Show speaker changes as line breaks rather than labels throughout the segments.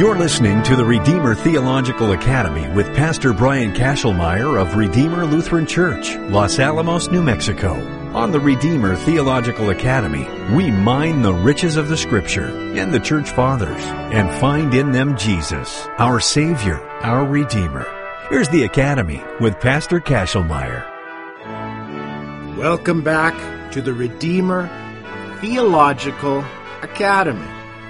You're listening to the Redeemer Theological Academy with Pastor Brian Kashelmeyer of Redeemer Lutheran Church, Los Alamos, New Mexico. On the Redeemer Theological Academy, we mine the riches of the Scripture and the Church Fathers and find in them Jesus, our Savior, our Redeemer. Here's the Academy with Pastor Kashelmeyer.
Welcome back to the Redeemer Theological Academy.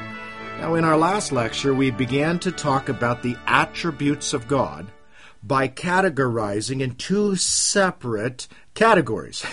Now, in our last lecture, we began to talk about the attributes of God by categorizing in two separate categories.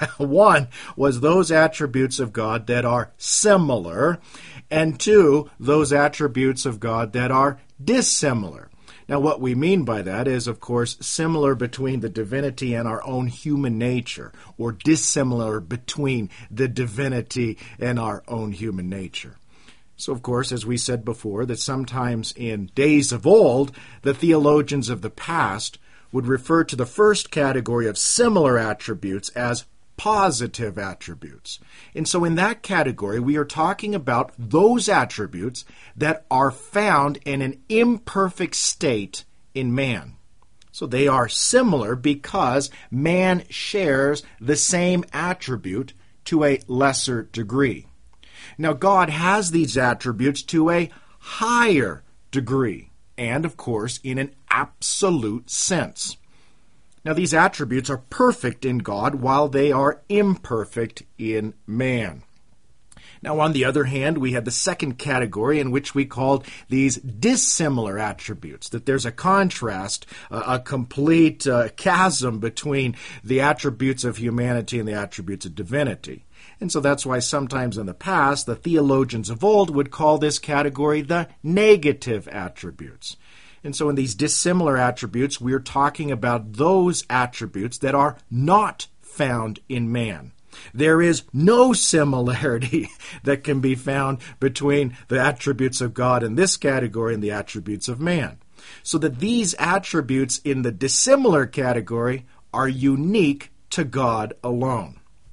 One was those attributes of God that are similar, and two, those attributes of God that are dissimilar. Now, what we mean by that is, of course, similar between the divinity and our own human nature, or dissimilar between the divinity and our own human nature. So, of course, as we said before, that sometimes in days of old, the theologians of the past would refer to the first category of similar attributes as positive attributes. And so in that category, we are talking about those attributes that are found in an imperfect state in man. So they are similar because man shares the same attribute to a lesser degree. Now, God has these attributes to a higher degree, and, of course, in an absolute sense. Now, these attributes are perfect in God while they are imperfect in man. Now, on the other hand, we have the second category in which we called these dissimilar attributes, that there's a contrast, a complete chasm between the attributes of humanity and the attributes of divinity. And so that's why sometimes in the past, the theologians of old would call this category the negative attributes. And so in these dissimilar attributes, we're talking about those attributes that are not found in man. There is no similarity that can be found between the attributes of God in this category and the attributes of man. So that these attributes in the dissimilar category are unique to God alone.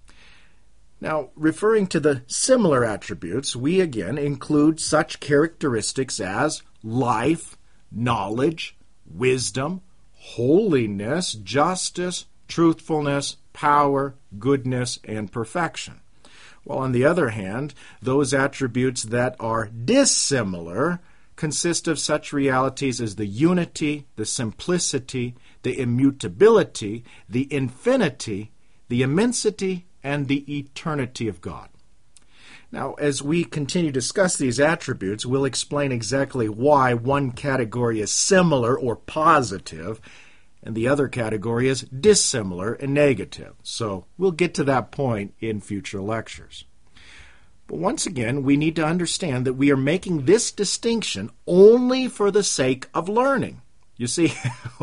Now, referring to the similar attributes, we again include such characteristics as life, knowledge, wisdom, holiness, justice, truthfulness, power, goodness, and perfection. While on the other hand, those attributes that are dissimilar consist of such realities as the unity, the simplicity, the immutability, the infinity, the immensity, and the eternity of God. Now, as we continue to discuss these attributes, we'll explain exactly why one category is similar or positive, and the other category is dissimilar and negative. So we'll get to that point in future lectures. But once again, we need to understand that we are making this distinction only for the sake of learning. You see,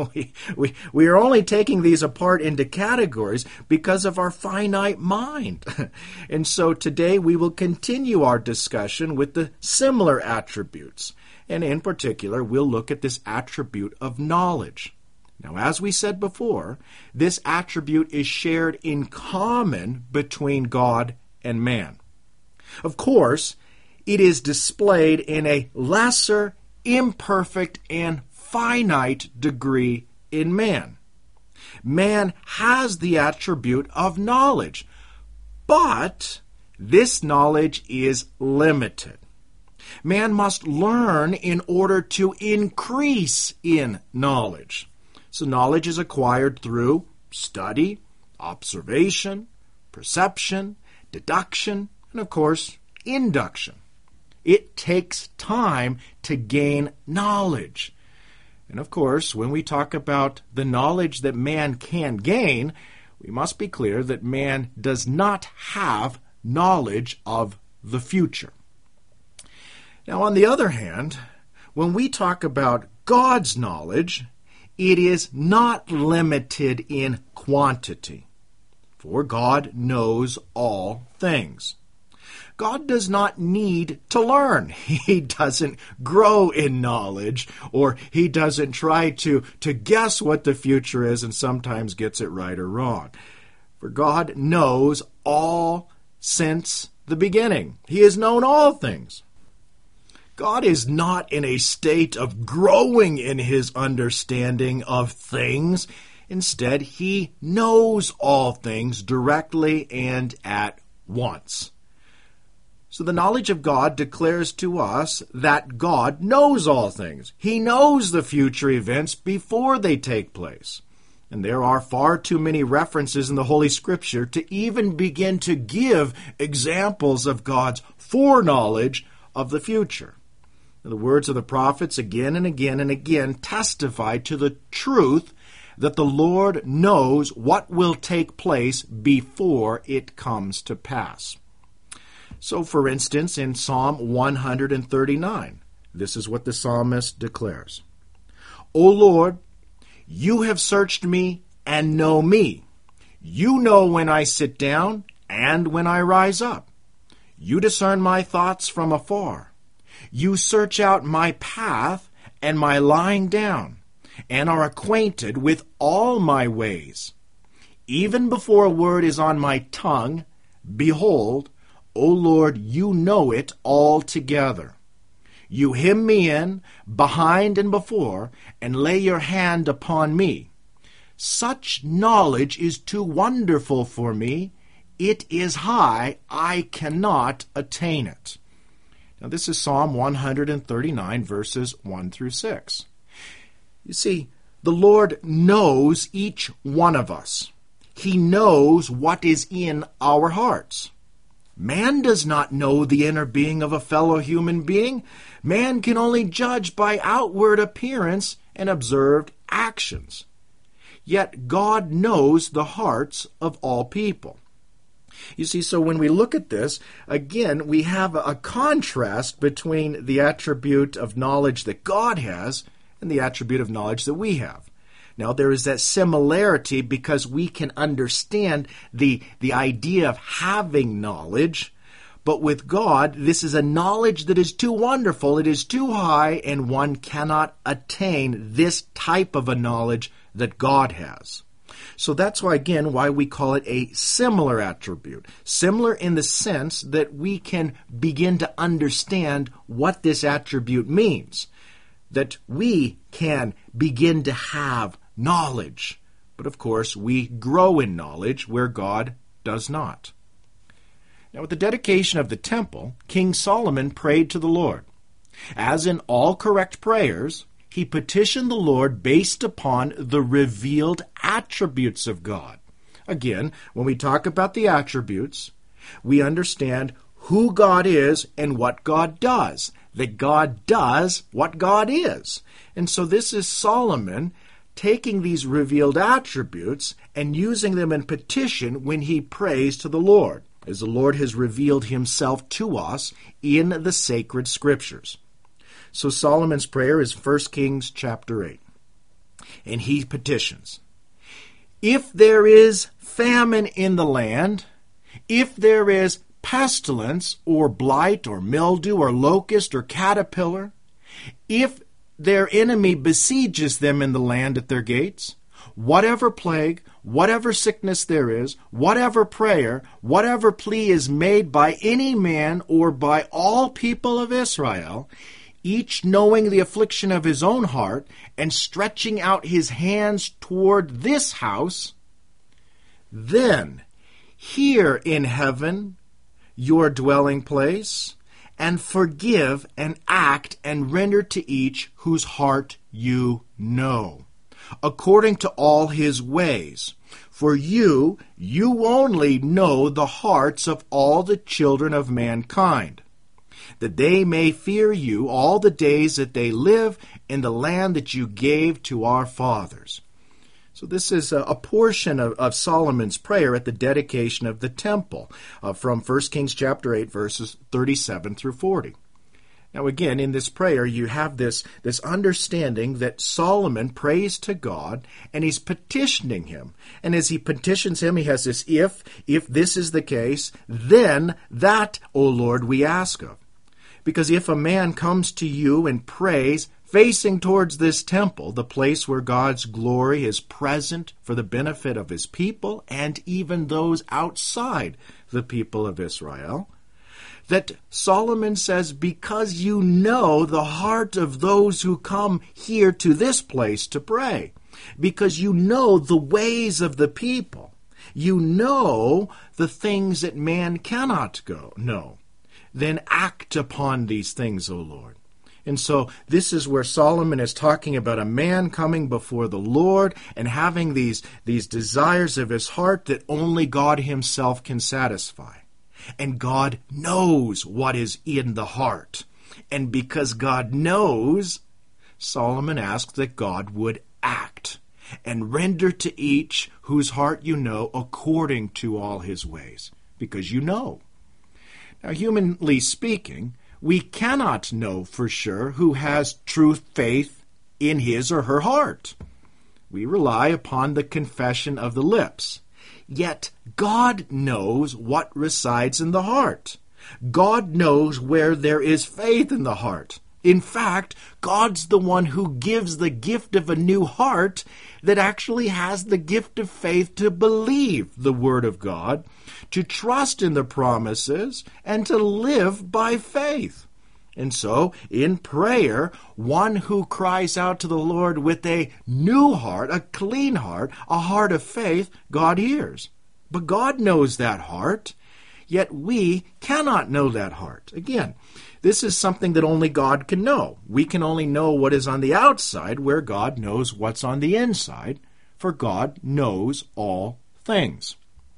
we are only taking these apart into categories because of our finite mind. And so today we will continue our discussion with the similar attributes. And in particular, we'll look at this attribute of knowledge. Now, as we said before, this attribute is shared in common between God and man. Of course, it is displayed in a lesser, imperfect, and finite degree in man. Man has the attribute of knowledge, but this knowledge is limited. Man must learn in order to increase in knowledge. So knowledge is acquired through study, observation, perception, deduction, and of course, induction. It takes time to gain knowledge. And of course, when we talk about the knowledge that man can gain, we must be clear that man does not have knowledge of the future. Now, on the other hand, when we talk about God's knowledge, it is not limited in quantity, for God knows all things. God does not need to learn. He doesn't grow in knowledge, or he doesn't try to guess what the future is and sometimes gets it right or wrong. For God knows all since the beginning. He has known all things. God is not in a state of growing in his understanding of things. Instead, he knows all things directly and at once. So the knowledge of God declares to us that God knows all things. He knows the future events before they take place. And there are far too many references in the Holy Scripture to even begin to give examples of God's foreknowledge of the future. The words of the prophets again and again and again testify to the truth that the Lord knows what will take place before it comes to pass. So, for instance, in Psalm 139, this is what the psalmist declares. O Lord, you have searched me and know me. You know when I sit down and when I rise up. You discern my thoughts from afar. You search out my path and my lying down, and are acquainted with all my ways. Even before a word is on my tongue, behold, O Lord, you know it altogether. You hem me in, behind and before, and lay your hand upon me. Such knowledge is too wonderful for me. It is high, I cannot attain it. Now this is Psalm 139, verses 1 through 6. You see, the Lord knows each one of us. He knows what is in our hearts. Man does not know the inner being of a fellow human being. Man can only judge by outward appearance and observed actions. Yet God knows the hearts of all people. You see, so when we look at this, again, we have a contrast between the attribute of knowledge that God has and the attribute of knowledge that we have. Now, there is that similarity because we can understand the idea of having knowledge, but with God, this is a knowledge that is too wonderful, it is too high, and one cannot attain this type of a knowledge that God has. So that's why, again, why we call it a similar attribute. Similar in the sense that we can begin to understand what this attribute means. That we can begin to have knowledge. But of course, we grow in knowledge where God does not. Now, with the dedication of the temple, King Solomon prayed to the Lord. As in all correct prayers, he petitioned the Lord based upon the revealed attributes of God. Again, when we talk about the attributes, we understand who God is and what God does. That God does what God is. And so this is Solomon taking these revealed attributes and using them in petition when he prays to the Lord, as the Lord has revealed himself to us in the sacred scriptures. So Solomon's prayer is 1 Kings chapter 8. And he petitions, if there is famine in the land, if there is pestilence or blight or mildew or locust or caterpillar, if their enemy besieges them in the land at their gates, whatever plague, whatever sickness there is, whatever prayer, whatever plea is made by any man or by all people of Israel, each knowing the affliction of his own heart and stretching out his hands toward this house, then hear in heaven your dwelling place, and forgive and act and render to each whose heart you know, according to all his ways. For you only know the hearts of all the children of mankind, that they may fear you all the days that they live in the land that you gave to our fathers. So this is a portion of Solomon's prayer at the dedication of the temple from 1 Kings chapter 8, verses 37 through 40. Now again, in this prayer, you have this understanding that Solomon prays to God, and he's petitioning him. And as he petitions him, he has this, if this is the case, then that, O Lord, we ask of. Because if a man comes to you and prays, facing towards this temple, the place where God's glory is present for the benefit of his people and even those outside the people of Israel, that Solomon says, because you know the heart of those who come here to this place to pray, because you know the ways of the people, you know the things that man cannot know, then act upon these things, O Lord. And so this is where Solomon is talking about a man coming before the Lord and having these desires of his heart that only God himself can satisfy. And God knows what is in the heart. And because God knows, Solomon asks that God would act and render to each whose heart you know according to all his ways, because you know. Now, humanly speaking, we cannot know for sure who has true faith in his or her heart. We rely upon the confession of the lips. Yet God knows what resides in the heart. God knows where there is faith in the heart. In fact, God's the one who gives the gift of a new heart that actually has the gift of faith to believe the Word of God, to trust in the promises, and to live by faith. And so, in prayer, one who cries out to the Lord with a new heart, a clean heart, a heart of faith, God hears. But God knows that heart, yet we cannot know that heart. Again, this is something that only God can know. We can only know what is on the outside, where God knows what's on the inside, for God knows all things.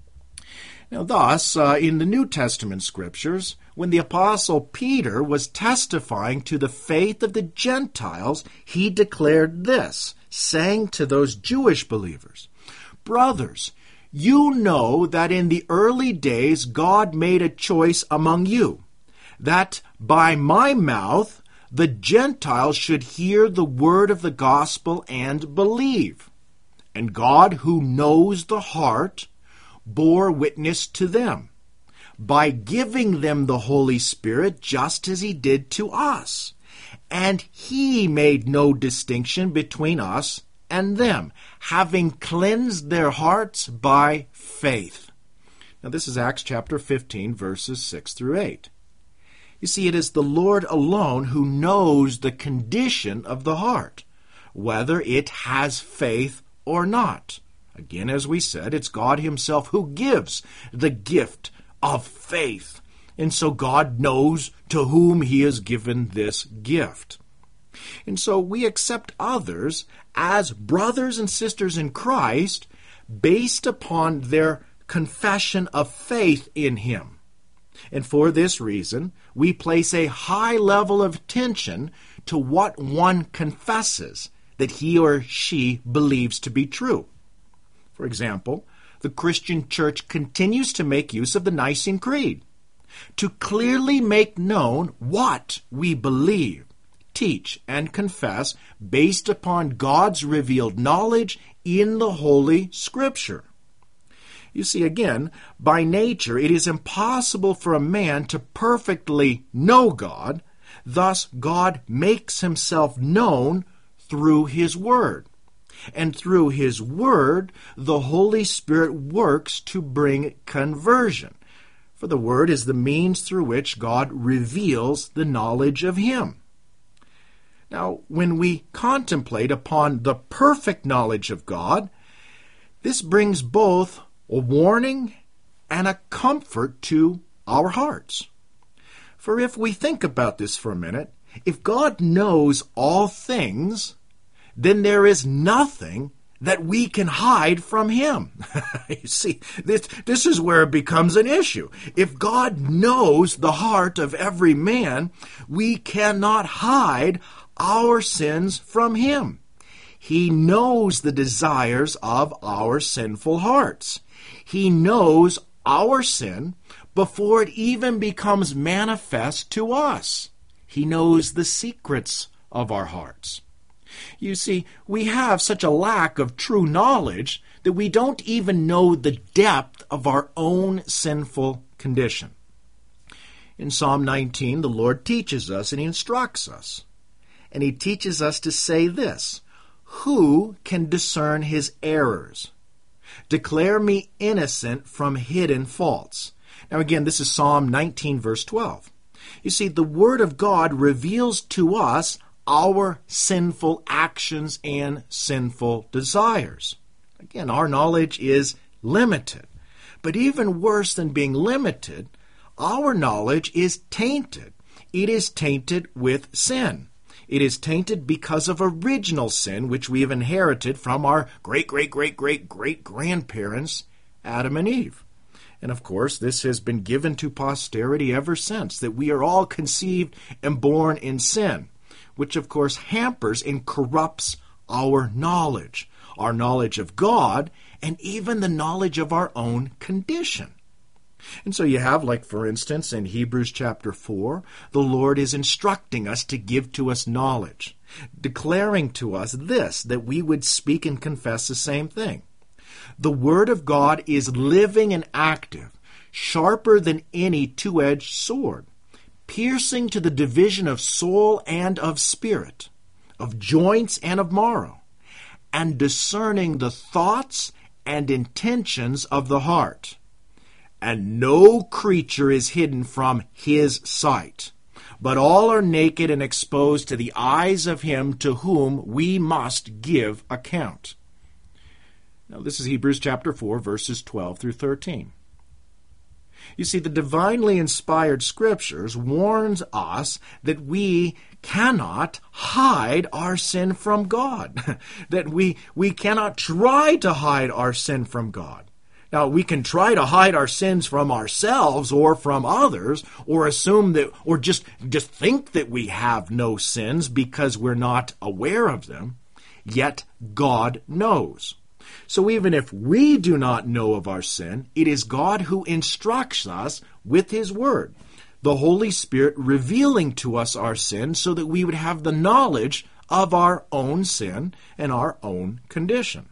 Now, thus, in the New Testament Scriptures, when the Apostle Peter was testifying to the faith of the Gentiles, he declared this, saying to those Jewish believers, "Brothers, you know that in the early days God made a choice among you, that by my mouth the Gentiles should hear the word of the gospel and believe. And God, who knows the heart, bore witness to them, by giving them the Holy Spirit just as he did to us. And he made no distinction between us and them, having cleansed their hearts by faith." Now this is Acts chapter 15, verses 6 through 8. You see, it is the Lord alone who knows the condition of the heart, whether it has faith or not. Again, as we said, it's God himself who gives the gift of faith. And so God knows to whom he has given this gift. And so we accept others as brothers and sisters in Christ based upon their confession of faith in him. And for this reason, we place a high level of attention to what one confesses that he or she believes to be true. For example, the Christian Church continues to make use of the Nicene Creed to clearly make known what we believe, teach, and confess based upon God's revealed knowledge in the Holy Scripture. You see, again, by nature, it is impossible for a man to perfectly know God. Thus, God makes himself known through his Word. And through his Word, the Holy Spirit works to bring conversion. For the Word is the means through which God reveals the knowledge of him. Now, when we contemplate upon the perfect knowledge of God, this brings both a warning and a comfort to our hearts. For if we think about this for a minute, if God knows all things, then there is nothing that we can hide from him. You see, this is where it becomes an issue. If God knows the heart of every man, we cannot hide our sins from him. He knows the desires of our sinful hearts. He knows our sin before it even becomes manifest to us. He knows the secrets of our hearts. You see, we have such a lack of true knowledge that we don't even know the depth of our own sinful condition. In Psalm 19, the Lord teaches us and he instructs us. And he teaches us to say this, "Who can discern his errors? Declare me innocent from hidden faults. Now again, this is Psalm 19, verse 12. You see, the Word of God reveals to us our sinful actions and sinful desires. Again, our knowledge is limited. But even worse than being limited, our knowledge is tainted. It is tainted with sin. It is tainted because of original sin, which we have inherited from our great-great-great-great-great-grandparents, Adam and Eve. And of course, this has been given to posterity ever since, that we are all conceived and born in sin, which of course hampers and corrupts our knowledge of God, and even the knowledge of our own condition. And so you have, like for instance, in Hebrews chapter 4, the Lord is instructing us to give to us knowledge, declaring to us this, that we would speak and confess the same thing. The Word of God is living and active, sharper than any two-edged sword, piercing to the division of soul and of spirit, of joints and of marrow, and discerning the thoughts and intentions of the heart. And no creature is hidden from His sight, but all are naked and exposed to the eyes of Him to whom we must give account. Now, this is Hebrews chapter 4, verses 12 through 13. You see, the divinely inspired Scriptures warns us that we cannot hide our sin from God, that we cannot try to hide our sin from God. Now, we can try to hide our sins from ourselves or from others, or assume that, or just think that we have no sins because we're not aware of them, yet God knows. So even if we do not know of our sin, it is God who instructs us with His Word, the Holy Spirit revealing to us our sin so that we would have the knowledge of our own sin and our own condition.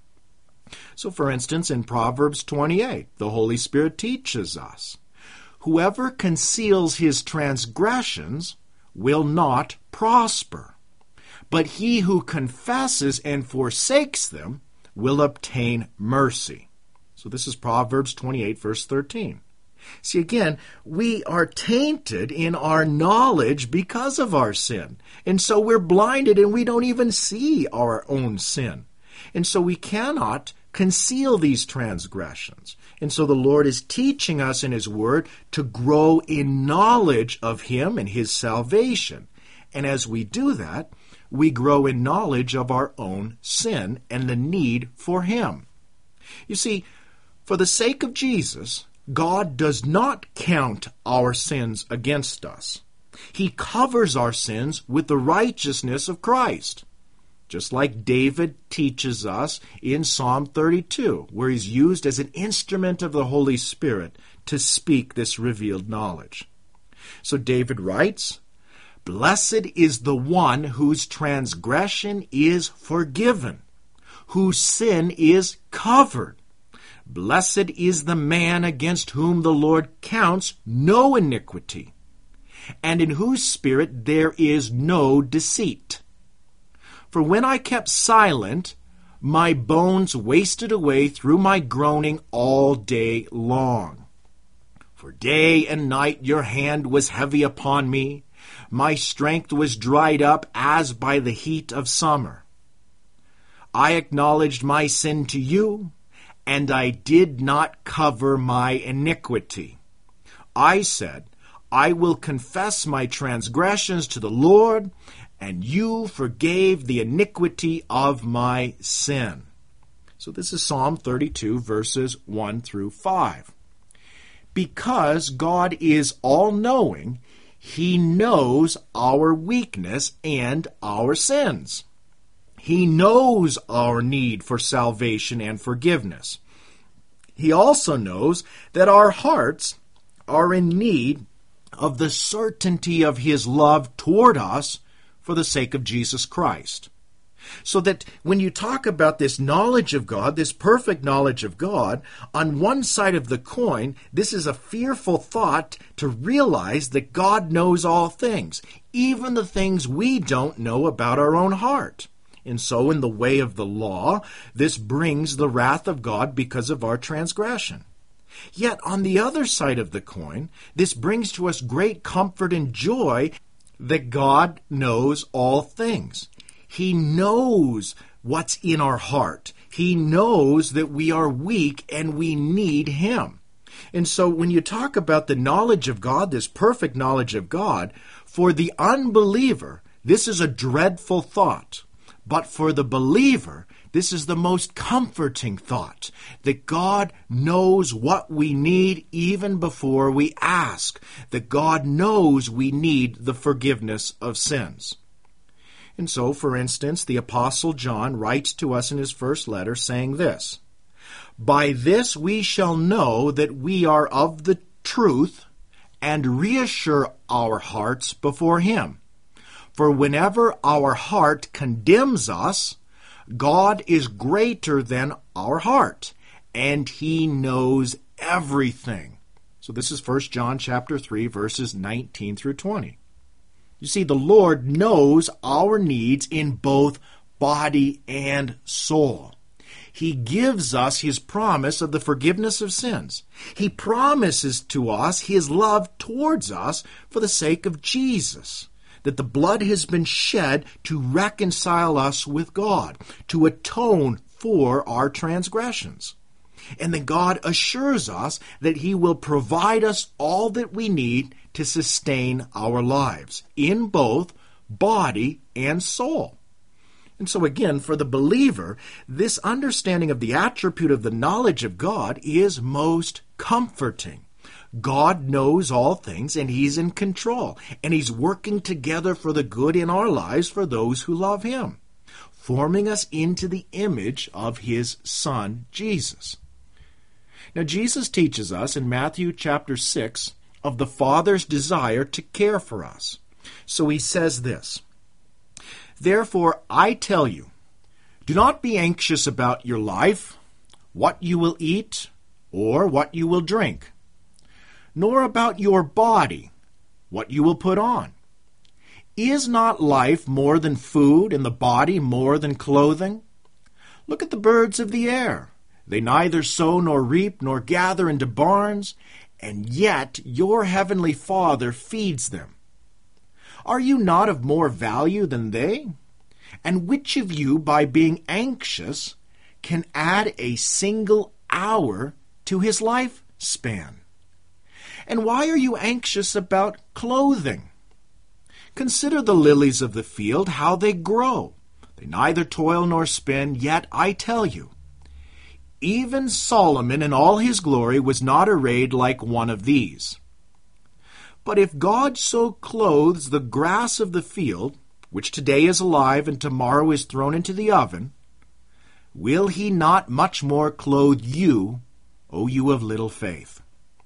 So for instance, in Proverbs 28, the Holy Spirit teaches us, "Whoever conceals his transgressions will not prosper, but he who confesses and forsakes them will obtain mercy." So this is Proverbs 28, verse 13. See, again, we are tainted in our knowledge because of our sin. And so we're blinded and we don't even see our own sin. And so we cannot conceal these transgressions. And so the Lord is teaching us in His Word to grow in knowledge of Him and His salvation. And as we do that, we grow in knowledge of our own sin and the need for Him. You see, for the sake of Jesus, God does not count our sins against us. He covers our sins with the righteousness of Christ, just like David teaches us in Psalm 32, where he's used as an instrument of the Holy Spirit to speak this revealed knowledge. So David writes, "Blessed is the one whose transgression is forgiven, whose sin is covered. Blessed is the man against whom the Lord counts no iniquity, and in whose spirit there is no deceit. For when I kept silent, my bones wasted away through my groaning all day long. For day and night your hand was heavy upon me. My strength was dried up as by the heat of summer. I acknowledged my sin to you, and I did not cover my iniquity. I said, I will confess my transgressions to the Lord, and you forgave the iniquity of my sin." So this is Psalm 32, verses 1 through 5. Because God is all-knowing, He knows our weakness and our sins. He knows our need for salvation and forgiveness. He also knows that our hearts are in need of the certainty of His love toward us for the sake of Jesus Christ. So that when you talk about this knowledge of God, this perfect knowledge of God, on one side of the coin, this is a fearful thought to realize that God knows all things, even the things we don't know about our own heart. And so in the way of the law, this brings the wrath of God because of our transgression. Yet on the other side of the coin, this brings to us great comfort and joy that God knows all things. He knows what's in our heart. He knows that we are weak and we need Him. And so when you talk about the knowledge of God, this perfect knowledge of God, for the unbeliever, this is a dreadful thought. But for the believer, this is the most comforting thought, that God knows what we need even before we ask, that God knows we need the forgiveness of sins. And so, for instance, the Apostle John writes to us in his first letter saying this, "By this we shall know that we are of the truth and reassure our hearts before Him. For whenever our heart condemns us, God is greater than our heart, and He knows everything." So this is 1 John chapter 3, verses 19 through 20. You see, the Lord knows our needs in both body and soul. He gives us His promise of the forgiveness of sins. He promises to us His love towards us for the sake of Jesus, that the blood has been shed to reconcile us with God, to atone for our transgressions. And then God assures us that He will provide us all that we need to sustain our lives, in both body and soul. And so again, for the believer, this understanding of the attribute of the knowledge of God is most comforting. God knows all things, and He's in control, and He's working together for the good in our lives for those who love Him, forming us into the image of His Son, Jesus. Now, Jesus teaches us in Matthew chapter 6 of the Father's desire to care for us. So He says this, "Therefore I tell you, do not be anxious about your life, what you will eat, or what you will drink, nor about your body, what you will put on. Is not life more than food, and the body more than clothing? Look at the birds of the air. They neither sow nor reap nor gather into barns, and yet your heavenly Father feeds them. Are you not of more value than they? And which of you, by being anxious, can add a single hour to his lifespan? And why are you anxious about clothing? Consider the lilies of the field, how they grow. They neither toil nor spin, yet I tell you, even Solomon in all his glory was not arrayed like one of these. But if God so clothes the grass of the field, which today is alive and tomorrow is thrown into the oven, will He not much more clothe you, O you of little faith?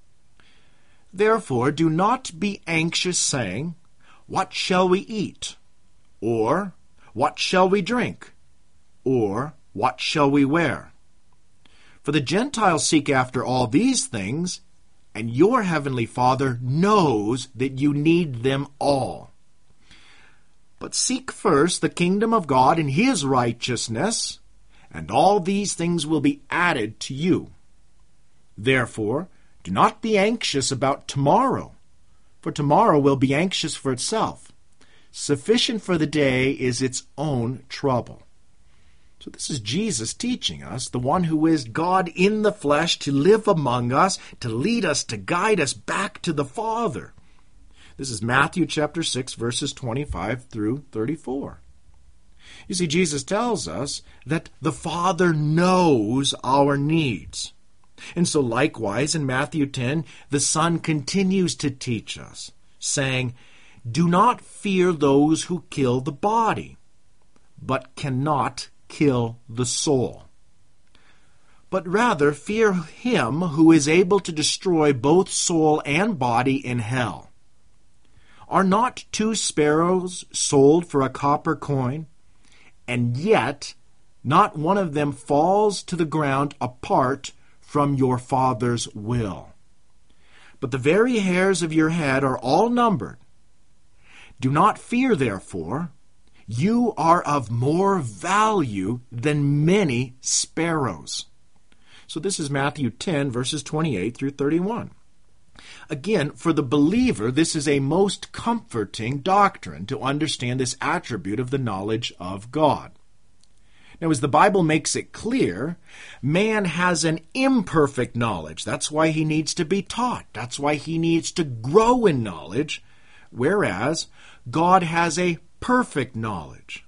Therefore do not be anxious, saying, what shall we eat? Or, what shall we drink? Or, what shall we wear? For the Gentiles seek after all these things, and your heavenly Father knows that you need them all. But seek first the kingdom of God and His righteousness, and all these things will be added to you. Therefore, do not be anxious about tomorrow, for tomorrow will be anxious for itself. Sufficient for the day is its own trouble. So this is Jesus teaching us, the one who is God in the flesh, to live among us, to lead us, to guide us back to the Father. This is Matthew chapter 6, verses 25 through 34. You see, Jesus tells us that the Father knows our needs. And so likewise in Matthew 10, the Son continues to teach us, saying, do not fear those who kill the body, but cannot kill the soul. But rather fear Him who is able to destroy both soul and body in hell. Are not 2 sparrows sold for a copper coin? And yet not one of them falls to the ground apart from your Father's will. But the very hairs of your head are all numbered. Do not fear, therefore. You are of more value than many sparrows. So this is Matthew 10, verses 28 through 31. Again, for the believer, this is a most comforting doctrine to understand this attribute of the knowledge of God. Now, as the Bible makes it clear, man has an imperfect knowledge. That's why he needs to be taught. That's why he needs to grow in knowledge, whereas God has a perfect knowledge.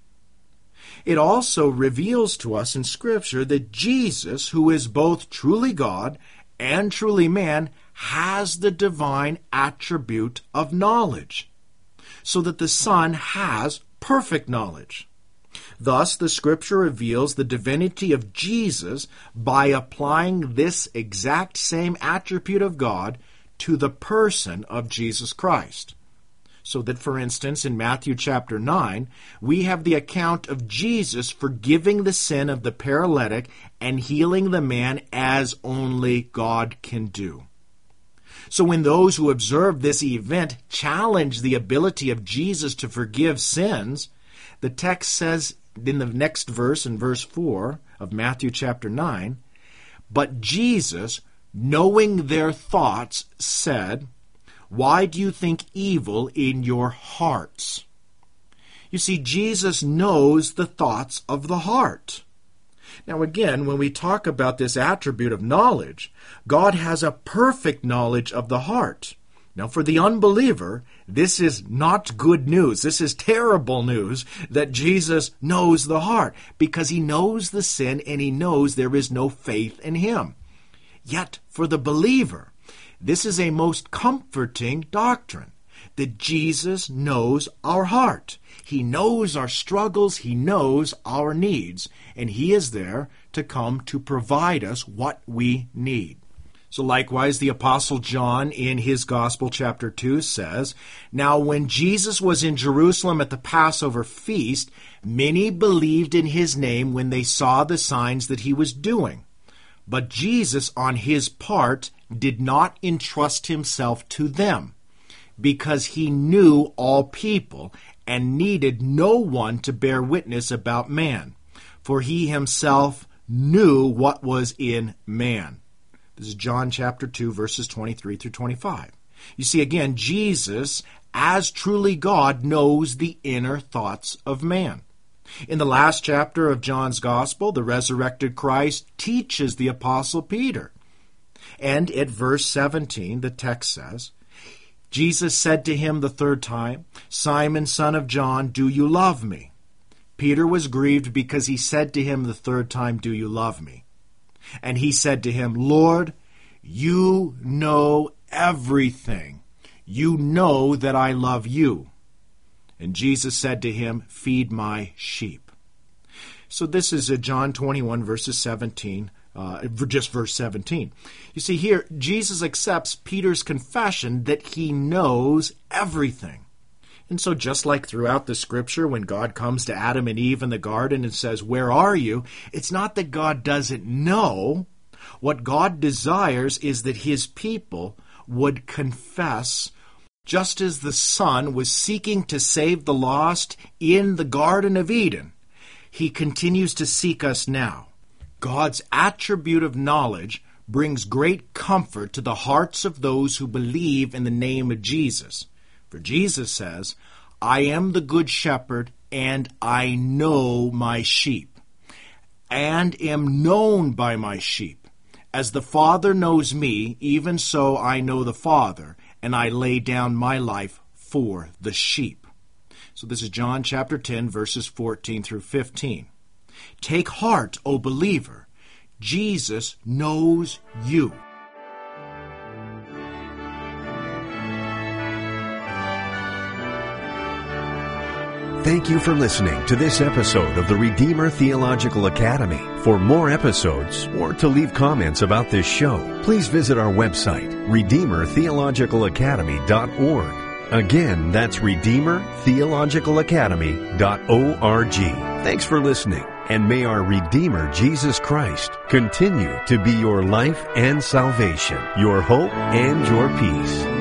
It also reveals to us in Scripture that Jesus, who is both truly God and truly man, has the divine attribute of knowledge, so that the Son has perfect knowledge. Thus, the Scripture reveals the divinity of Jesus by applying this exact same attribute of God to the person of Jesus Christ. So that, for instance, in Matthew chapter 9, we have the account of Jesus forgiving the sin of the paralytic and healing the man as only God can do. So when those who observe this event challenge the ability of Jesus to forgive sins, the text says in the next verse, in verse 4 of Matthew chapter 9, "But Jesus, knowing their thoughts, said, 'Why do you think evil in your hearts?'" You see, Jesus knows the thoughts of the heart. Now again, when we talk about this attribute of knowledge, God has a perfect knowledge of the heart. Now for the unbeliever, this is not good news. This is terrible news that Jesus knows the heart, because he knows the sin and he knows there is no faith in him. Yet for the believer, this is a most comforting doctrine, that Jesus knows our heart. He knows our struggles, he knows our needs, and he is there to come to provide us what we need. So likewise, the Apostle John in his Gospel, chapter 2, says, "Now when Jesus was in Jerusalem at the Passover feast, many believed in his name when they saw the signs that he was doing. But Jesus, on his part, did not entrust himself to them, because he knew all people and needed no one to bear witness about man, for he himself knew what was in man." This is John chapter 2, verses 23 through 25. You see, again, Jesus, as truly God, knows the inner thoughts of man. In the last chapter of John's Gospel, the resurrected Christ teaches the Apostle Peter. And at verse 17, the text says, "Jesus said to him the third time, 'Simon, son of John, do you love me?' Peter was grieved because he said to him the third time, 'Do you love me?' And he said to him, 'Lord, you know everything. You know that I love you.' And Jesus said to him, 'Feed my sheep.'" So this is John 21, verses 17, just verse 17. You see here, Jesus accepts Peter's confession that he knows everything. And so just like throughout the Scripture, when God comes to Adam and Eve in the garden and says, "Where are you?" it's not that God doesn't know. What God desires is that his people would confess, just as the Son was seeking to save the lost in the Garden of Eden. He continues to seek us now. God's attribute of knowledge brings great comfort to the hearts of those who believe in the name of Jesus. For Jesus says, "I am the good shepherd, and I know my sheep, and am known by my sheep. As the Father knows me, even so I know the Father, and I lay down my life for the sheep." So this is John chapter 10, verses 14 through 15. Take heart, O believer. Jesus knows you.
Thank you for listening to this episode of the Redeemer Theological Academy. For more episodes or to leave comments about this show, please visit our website, RedeemerTheologicalAcademy.org. Again, that's RedeemerTheologicalAcademy.org. Thanks for listening, and may our Redeemer Jesus Christ continue to be your life and salvation, your hope and your peace.